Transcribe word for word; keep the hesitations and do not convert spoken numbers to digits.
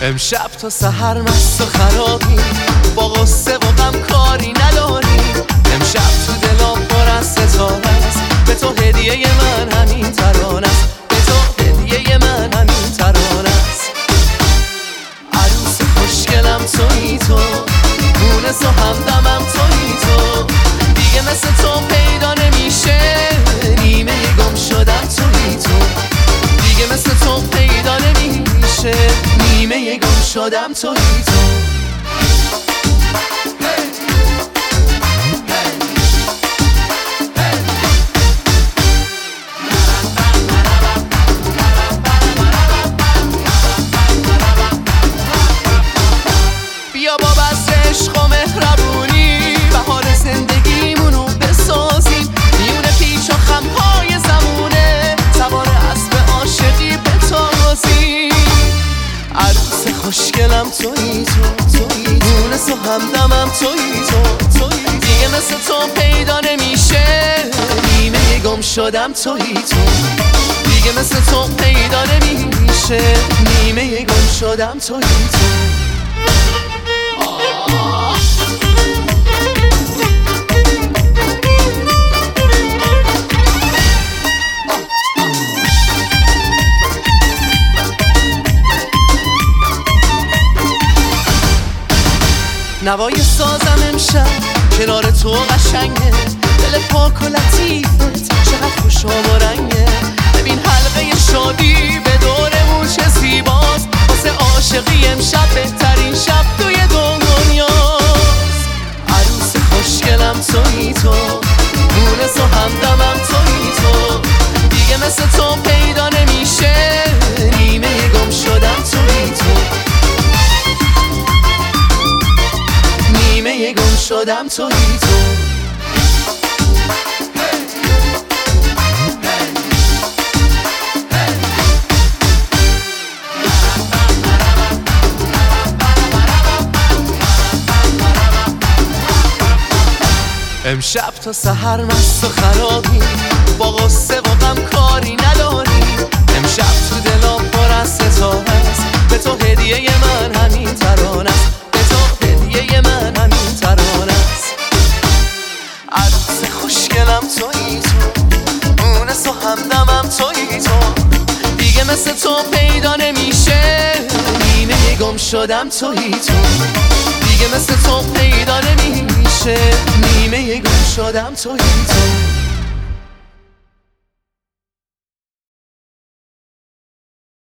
امشب تا سحر مست و خرابی، با غصه و غم کاری نداری. امشب تو دلم پر از ستاره است، به تو هدیه من همین ترانه است، به تو هدیه من همین ترانه است. عروس خوشگلم تویی تو، مونس و همدمم تویی تو، دیگه مثل تو پیدا نمیشه، نیمه گم شدم تویی تو، دیگه مثل تو پیدا نمیشه، نیمه گم شدم تویی تو. بیا با بس عشق و مهربونی بهار زندگیمونو بسازیم، میونه پیچ و خمهای زمونه سوار اسب عاشقی بتازیم. عروس خوشگلم تویی تو، تویی مونس و همدمم تویی تو، تویی دیگه مثل تو پیدا نمیشه، نیمه گم شدم تویی تو، دیگه مثل تو پیدا نمیشه، نیمه گم شدم تویی تو. نوای سازم امشب کنار تو قشنگه، دل پاک و لطیفت چقدر خوش و رنگه. ببین حلقه شادی به دورمون چه زیباست، واسه عاشقی امشب بهترین شب توی دنیاست. عروس خوشگلم تویی تو، مونس و همدمم تویی تو، دیگه مثل تو پیدا نمیشه، نیمه گم شدم تویی تو، نیمه گم شدم تویی تو. امشب تا سحر مست و خرابی، با غصه و غم کاری نداری. امشب تو دلم پر از ستاره است، به تو هدیه من همین ترانه است، به تو هدیه من همین ترانه است. عروس خوشگلم تویی تو، مونس و همدمم تویی تو، دیگه مثل تو پیدا نمیشه، نیمه گم شدم تویی تو، دیگه مثل تو پیدا نمیشه، نیمه گم شدم تویی تو.